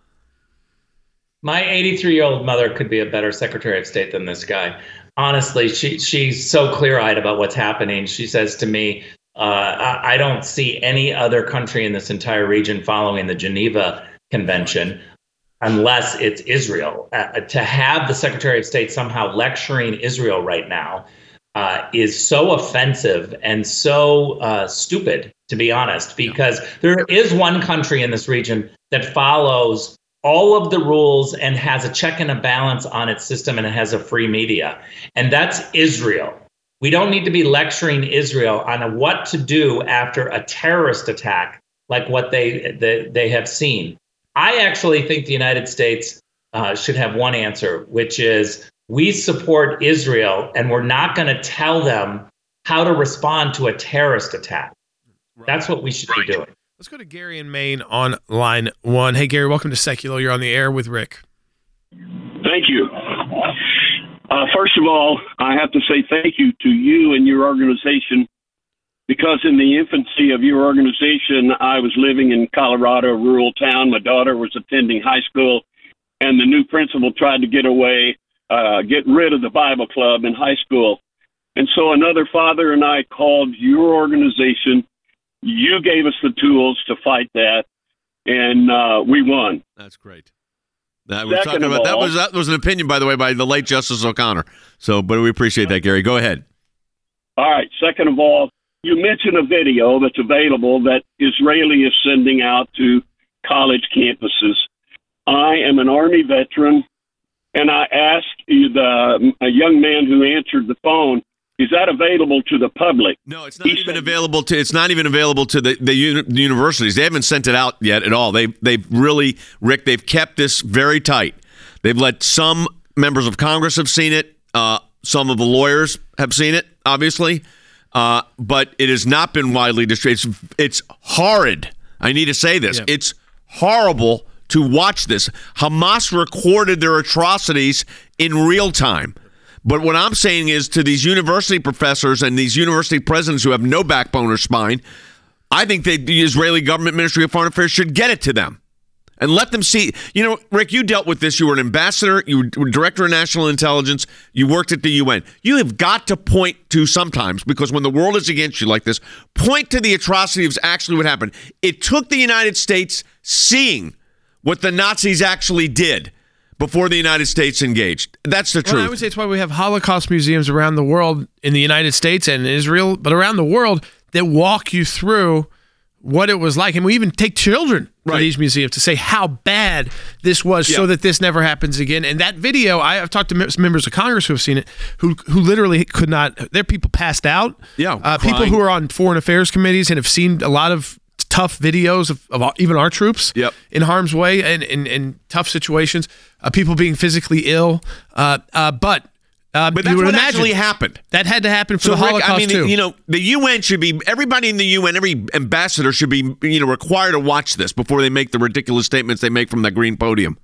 My eighty-three-year-old mother could be a better Secretary of State than this guy. Honestly, she she's so clear-eyed about what's happening. She says to me, uh, I, I don't see any other country in this entire region following the Geneva Convention unless it's Israel. Uh, to have the Secretary of State somehow lecturing Israel right now uh, is so offensive and so uh, stupid, to be honest, because there is one country in this region that follows all of the rules and has a check and a balance on its system, and it has a free media. And that's Israel. We don't need to be lecturing Israel on what to do after a terrorist attack like what they they, they have seen. I actually think the United States uh, should have one answer, which is we support Israel, and we're not going to tell them how to respond to a terrorist attack. That's what we should be doing. Let's go to Gary in Maine on line one. Hey, Gary, welcome to Secular. You're on the air with Rick. Thank you. Uh, first of all, I have to say thank you to you and your organization, because in the infancy of your organization, I was living in Colorado, a rural town. My daughter was attending high school, and the new principal tried to get away, uh, get rid of the Bible club in high school. And so another father and I called your organization. You gave us the tools to fight that, and uh, we won. That's great. That, we're Second talking of about, that all- was that was an opinion, by the way, by the late Justice O'Connor. So, but we appreciate that, Gary. Go ahead. All right. Second of all, you mentioned a video that's available that Israeli is sending out to college campuses. I am an Army veteran, and I asked the a young man who answered the phone, is that available to the public? No, it's not even available to. It's not even available to the the, uni- the universities. They haven't sent it out yet at all. They they've really, Rick. They've kept this very tight. They've let some members of Congress have seen it. Uh, some of the lawyers have seen it, obviously, uh, but it has not been widely distributed. It's, it's horrid. I need to say this. Yeah. It's horrible to watch this. Hamas recorded their atrocities in real time. But what I'm saying is to these university professors and these university presidents who have no backbone or spine, I think that the Israeli government Ministry of Foreign Affairs should get it to them and let them see. You know, Rick, you dealt with this. You were an ambassador. You were director of national intelligence. You worked at the U N. You have got to point to sometimes, because when the world is against you like this, point to the atrocity of actually what happened. It took the United States seeing what the Nazis actually did before the United States engaged. That's the Well, truth. I would say it's why we have Holocaust museums around the world, in the United States and Israel, but around the world, that walk you through what it was like. And we even take children to Right. these museums to say how bad this was, Yeah. so that this never happens again. And that video, I, I've talked to mem- members of Congress who have seen it, who who literally could not, there are people passed out. Yeah, Uh, people crying. who are on foreign affairs committees and have seen a lot of tough videos of, of even our troops Yep. in harm's way and in, in tough situations, uh, people being physically ill. Uh, uh, but uh, But you that's would what imagine actually happened. that had to happen for So, the Rick, Holocaust I mean, too. you know, the U N should be, everybody in the U N, every ambassador should be, you know, required to watch this before they make the ridiculous statements they make from the green podium.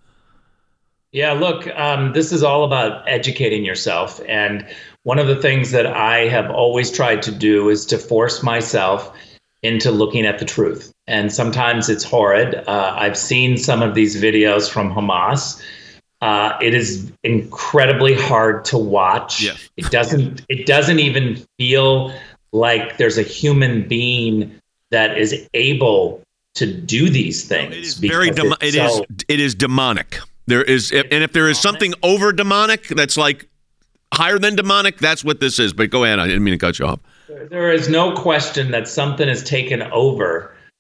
Yeah, look, um, this is all about educating yourself. And one of the things that I have always tried to do is to force myself into looking at the truth. And sometimes it's horrid. Uh, I've seen some of these videos from Hamas. Uh, it is incredibly hard to watch. Yeah. It doesn't. It doesn't even feel like there's a human being that is able to do these things. It is very, because demo- it's it is, so- it is demonic. There is, and if there is something over demonic that's like higher than demonic, that's what this is. But go ahead. I didn't mean to cut you off. There is no question that something is taken over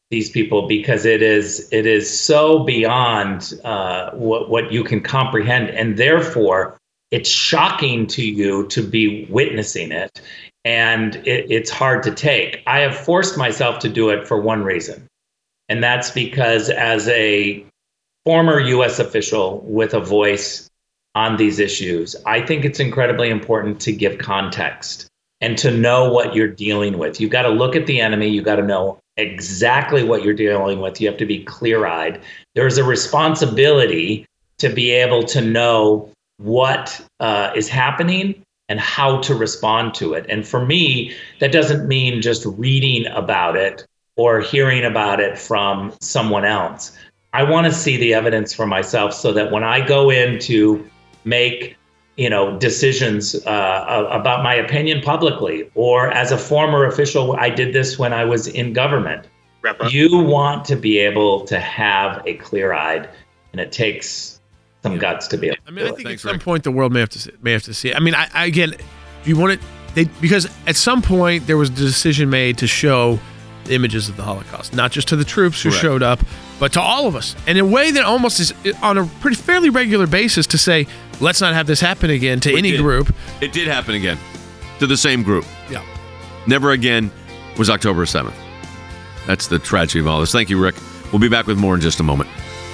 these people, because it is it is so beyond uh, what what you can comprehend, and therefore it's shocking to you to be witnessing it, and it, it's hard to take. I have forced myself to do it for one reason, and that's because as a former U S official with a voice on these issues, I think it's incredibly important to give context and to know what you're dealing with. You've got to look at the enemy. You've got to know exactly what you're dealing with. You have to be clear-eyed. There's a responsibility to be able to know what uh, is happening and how to respond to it. And for me, that doesn't mean just reading about it or hearing about it from someone else. I want to see the evidence for myself so that when I go in to make you know, decisions uh, about my opinion publicly, or as a former official, I did this when I was in government. You want to be able to have a clear-eyed, and it takes some guts to be able to I mean, do I think it. at some point the world may have to see, may have to see it. I mean, I, I again, do you want it? They because at some point there was a decision made to show the images of the Holocaust, not just to the troops who Correct. showed up, but to all of us, and in a way that almost is on a pretty fairly regular basis to say, let's not have this happen again to It any did. group. It did happen again to the same group. Yeah. Never again was October seventh. That's the tragedy of all this. Thank you, Rick. We'll be back with more in just a moment.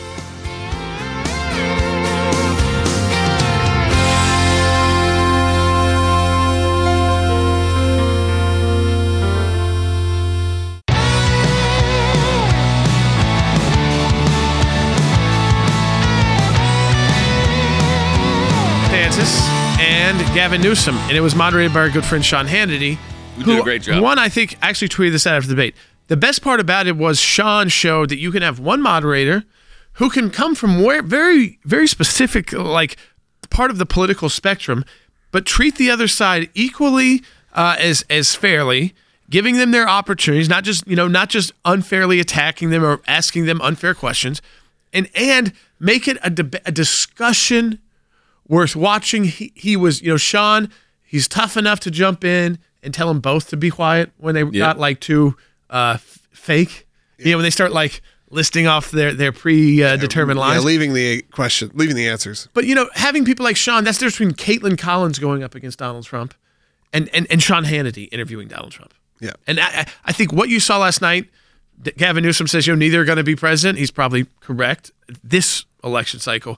And Gavin Newsom, and it was moderated by our good friend Sean Hannity, who who did a great job. One, I think, actually tweeted this out after the debate. The best part about it was Sean showed that you can have one moderator who can come from where very, very specific, like part of the political spectrum, but treat the other side equally uh, as as fairly, giving them their opportunities, not just you know not just unfairly attacking them or asking them unfair questions, and and make it a, deb- a discussion worth watching. He, he was, you know, Sean, he's tough enough to jump in and tell them both to be quiet when they Yep. got like too uh, f- fake. You know, when they start like listing off their, their pre-determined uh, lines. Yeah, leaving the question, leaving the answers. But, you know, having people like Sean, that's the difference between Caitlin Collins going up against Donald Trump and, and, and Sean Hannity interviewing Donald Trump. Yeah. And I, I think what you saw last night, Gavin Newsom says, you know, neither are going to be president. He's probably correct. This election cycle,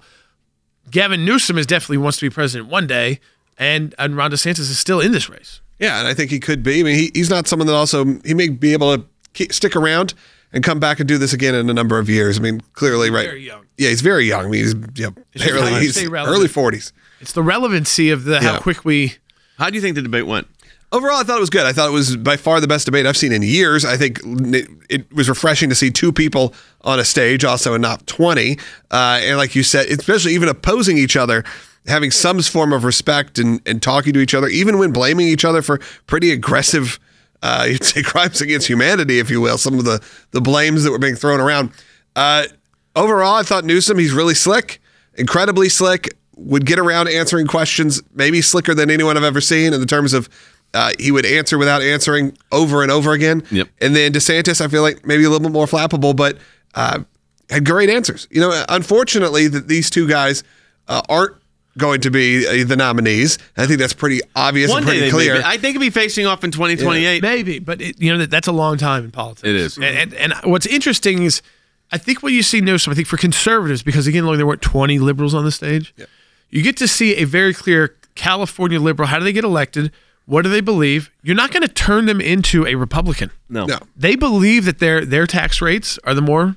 Gavin Newsom is definitely wants to be president one day, and, and Ron DeSantis is still in this race. Yeah, and I think he could be. I mean, he, he's not someone that also, he may be able to keep, stick around and come back and do this again in a number of years. I mean, clearly, He's right. very young. Yeah, he's very young. I mean, he's, you know, It's just barely, how you he's stay relevant. early forties. It's the relevancy of the how Yeah. quick we. How do you think the debate went? Overall, I thought it was good. I thought it was by far the best debate I've seen in years. I think it, it was refreshing to see two people on a stage, also, and not twenty. Uh, and like you said, especially even opposing each other, having some form of respect and, and talking to each other, even when blaming each other for pretty aggressive, uh, you'd say crimes against humanity, if you will, some of the, the blames that were being thrown around. Uh, overall, I thought Newsom, he's really slick, incredibly slick, would get around answering questions, maybe slicker than anyone I've ever seen in the terms of Uh, he would answer without answering over and over again. Yep. And then DeSantis, I feel like maybe a little bit more flappable, but uh, had great answers. You know, unfortunately, that these two guys uh, aren't going to be uh, the nominees. I think that's pretty obvious One and day pretty they clear. may be. I think he'll be facing off in twenty twenty-eight. Maybe, but it, you know that, that's a long time in politics. It is. And, and and what's interesting is, I think what you see Newsom, I think for conservatives, because again, look, there weren't twenty liberals on the stage. Yep. You get to see a very clear California liberal. How do they get elected? What do they believe? You're not going to turn them into a Republican. No. No. They believe that their their tax rates are the more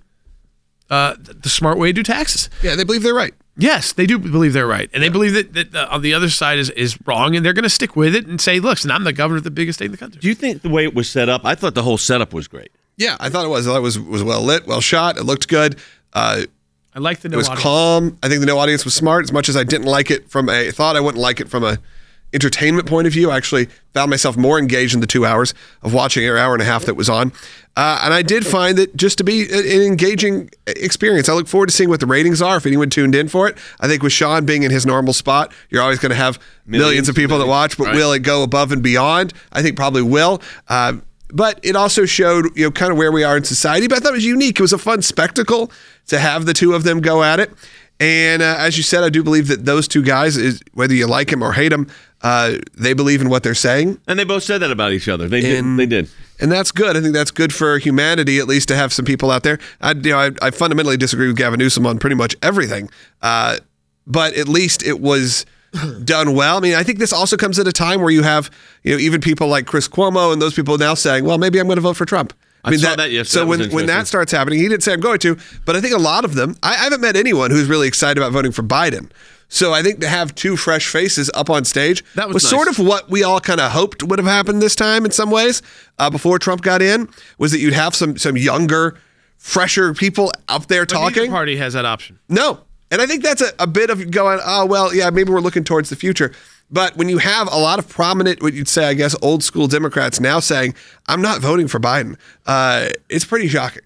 uh, the smart way to do taxes. Yeah, they believe they're right. Yes, they do believe they're right, and they believe that, that uh, on the other side is, is wrong, and they're going to stick with it and say, "Look, and I'm the governor of the biggest state in the country." Do you think the way it was set up? I thought the whole setup was great. Yeah, I thought it was. I thought it was, was well lit, well shot. It looked good. Uh, I like the no it was audience. calm. I think the no audience was smart, as much as I didn't like it from a, I thought I wouldn't like it from a entertainment point of view. I actually found myself more engaged in the two hours of watching an hour and a half that was on. Uh, and I did find that just to be an engaging experience. I look forward to seeing what the ratings are if anyone tuned in for it. I think with Sean being in his normal spot, you're always going to have millions, millions of people millions, that watch, but right. will it go above and beyond? I think probably will. Uh, but it also showed, you know, kind of where we are in society. But I thought it was unique. It was a fun spectacle to have the two of them go at it. And uh, as you said, I do believe that those two guys, is whether you like them or hate them, uh, they believe in what they're saying. And they both said that about each other. They and, did. They did. And that's good. I think that's good for humanity, at least to have some people out there. I, you know, I, I fundamentally disagree with Gavin Newsom on pretty much everything. Uh, but at least it was done well. I mean, I think this also comes at a time where you have, you know, even people like Chris Cuomo and those people now saying, well, maybe I'm going to vote for Trump. I, mean, I saw that, that yesterday. So that when, when that starts happening, he didn't say I'm going to, but I think a lot of them, I, I haven't met anyone who's really excited about voting for Biden. So I think to have two fresh faces up on stage that was, was nice. sort of what we all kind of hoped would have happened this time in some ways uh, before Trump got in, was that you'd have some some younger, fresher people up there but talking. Neither party has that option. No. And I think that's a, a bit of going, oh, well, yeah, maybe we're looking towards the future. But when you have a lot of prominent, what you'd say, I guess, old school Democrats now saying, I'm not voting for Biden, uh, it's pretty shocking.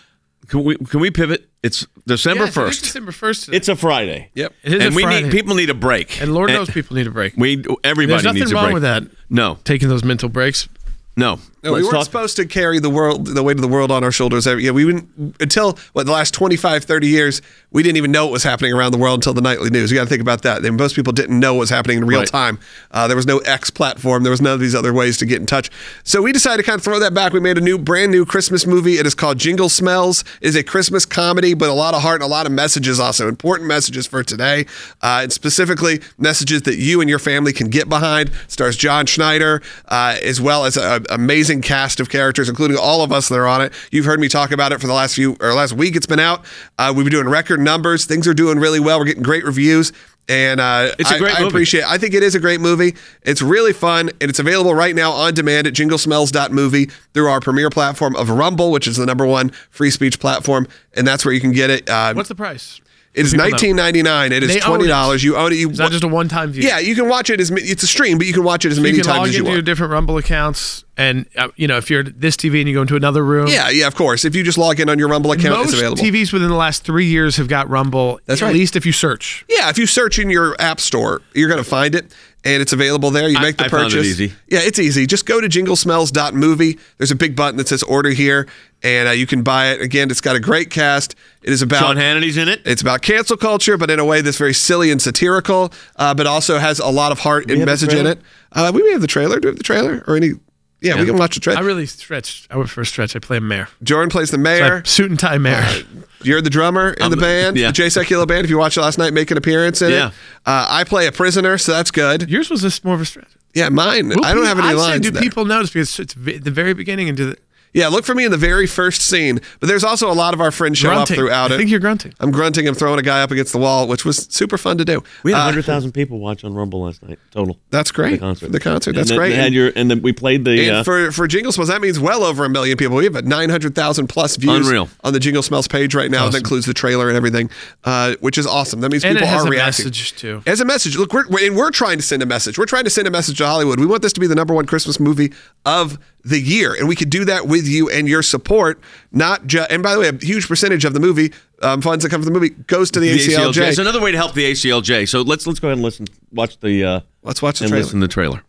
Can we can we pivot? It's December yeah, first. December first. Today. It's a Friday. Yep. It is and a we Friday. need people need a break. And Lord and knows people need a break. We everybody There's nothing needs a wrong break. with that. No. Taking those mental breaks. No. No, we Let's weren't talk- supposed to carry the world, the weight of the world on our shoulders. Every, yeah, we wouldn't, until what the last twenty-five, thirty years, we didn't even know what was happening around the world until the nightly news. You got to think about that. And most people didn't know what was happening in real Right. time. Uh, there was no X platform. There was none of these other ways to get in touch. So we decided to kind of throw that back. We made a new, brand new Christmas movie. It is called Jingle Smells. It is a Christmas comedy, but a lot of heart and a lot of messages also. Important messages for today. Uh, and specifically messages that you and your family can get behind. It stars John Schneider, uh, as well as an amazing cast of characters, including all of us that are on it. You've heard me talk about it for the last few or last week. It's been out. Uh, we've been doing record numbers. Things are doing really well. We're getting great reviews. And uh, It's a great I, I movie. appreciate it. I think it is a great movie. It's really fun, and it's available right now on demand at jingle smells dot movie through our premier platform of Rumble, which is the number one free speech platform, and that's where you can get it. Uh, What's the price? It is People know. nineteen ninety-nine. It is They own twenty dollars. it. You own it. You Is that just a one-time view? yeah, you can watch it as ma- it's a stream, but you can watch it as So many you can times log as you into want. different Rumble accounts, and uh, you know, if you're at this T V and you go into another room. Yeah, yeah, of course. If you just log in on your Rumble account, Most it's available. T Vs within the last three years have got Rumble. That's at right. least if you search. Yeah, if you search in your app store, you're going to find it, and it's available there. You I- make the I purchase. found it easy. Yeah, it's easy. Just go to jingle smells dot movie. There's a big button that says order here, and uh, you can buy it. Again, it's got a great cast. It is about Sean Hannity's in it. It's about cancel culture, but in a way that's very silly and satirical, uh, but also has a lot of heart and have the message in trailer? it. Uh, we may have the trailer. Do we have the trailer or any? Yeah, we can watch the I trailer. really stretched. I went for a stretch. I play a mayor. Jordan plays the So mayor. I- suit and tie mayor. You're the drummer in I'm the the- band, yeah. the Jay Sekulow band. If you watched it last night, make an appearance in Yeah. it. Uh, I play a prisoner, so that's good. Yours was this more of a stretch. Yeah, mine. Will I don't pe- have any I'd lines. Say, do there. people notice because it's vi- the very beginning and do the Yeah, look for me in the very first scene. But there's also a lot of our friends show grunting. up throughout I it. think you're grunting. I'm grunting. I'm throwing a guy up against the wall, which was super fun to do. We had Uh, one hundred thousand people watch on Rumble last night total. That's great. The concert. The concert. And That's then great. they had And- your, and then we played the. And Uh, for, for Jingle Smells, that means well over a million people. We have a nine hundred thousand plus views Unreal. on the Jingle Smells page right now. Awesome. That includes the trailer and everything, uh, which is awesome. That means And people it has are a reacting. message too. As a message, look, we're, we're- and we're trying to send a message. We're trying to send a message to Hollywood. We want this to be the number one Christmas movie of the year, and we could do that with you and your support. Not just, and by the way, a huge percentage of the movie um, funds that come from the movie goes to the, the A C L J. It's another way to help the A C L J. So let's let's go ahead and listen. Watch the. Uh, Let's watch the and trailer. listen to the trailer.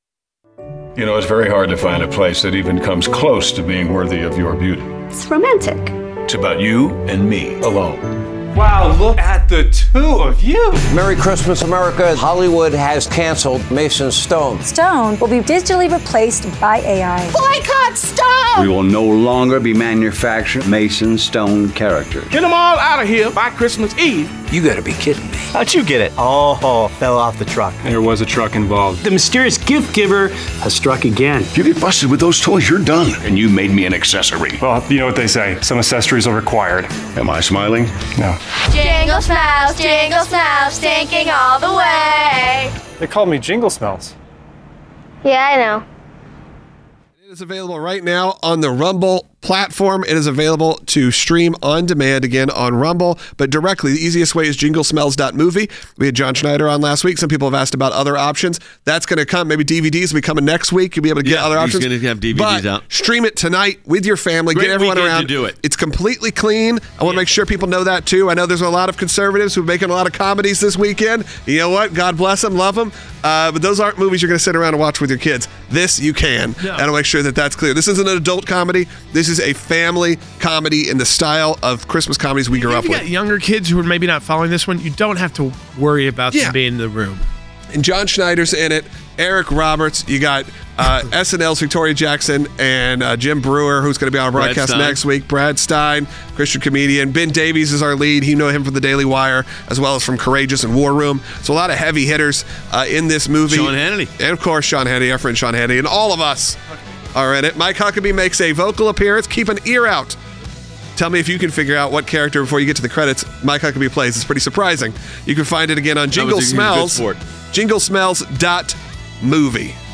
You know, it's very hard to find a place that even comes close to being worthy of your beauty. It's romantic. It's about you and me alone. Wow, look at the two of you. Merry Christmas, America. Hollywood has canceled Mason Stone. Stone will be digitally replaced by A I. Boycott Stone! We will no longer be manufacturing Mason Stone characters. Get them all out of here by Christmas Eve. You gotta be kidding me. How'd you get it? Oh, fell off the truck. There was a truck involved. The mysterious gift giver has struck again. If you get busted with those toys, you're done. And you made me an accessory. Well, you know what they say. Some accessories are required. Am I smiling? No. Jingle smells, jingle smells, stinking all the way. They called me Jingle Smells. Yeah, I know. It is available right now on the Rumble platform. It is available to stream on demand again on Rumble, but directly, the easiest way is jingle smells dot movie. We had John Schneider on last week. Some people have asked about other options. That's going to come. Maybe D V Ds will be coming next week. You'll be able to get yeah, other options. He's going to have D V Ds but out. Stream it tonight with your family. Great get everyone weekend around. to do it. It's completely clean. I want to make sure people know that too. I know there's a lot of conservatives who are making a lot of comedies this weekend. You know what? God bless them. Love them. Uh, but those aren't movies you're going to sit around and watch with your kids. This you can. No. And I'll make sure that that's clear. This isn't an adult comedy. This is a family comedy in the style of Christmas comedies we grew if up you with. Got younger kids who are maybe not following this one, you don't have to worry about Yeah. them being in the room. And John Schneider's in it. Eric Roberts. You got uh, S N L's Victoria Jackson and uh, Jim Brewer, who's going to be on our broadcast next week. Brad Stein, Christian comedian. Ben Davies is our lead. You know him from the Daily Wire, as well as from Courageous and War Room. So a lot of heavy hitters uh, in this movie. Sean Hannity. And of course, Sean Hannity, our friend Sean Hannity, and all of us are in it. Mike Huckabee makes a vocal appearance. Keep an ear out. Tell me if you can figure out what character before you get to the credits Mike Huckabee plays. It's pretty surprising. You can find it again on Jingle Smells. Jingle Smells dot movie.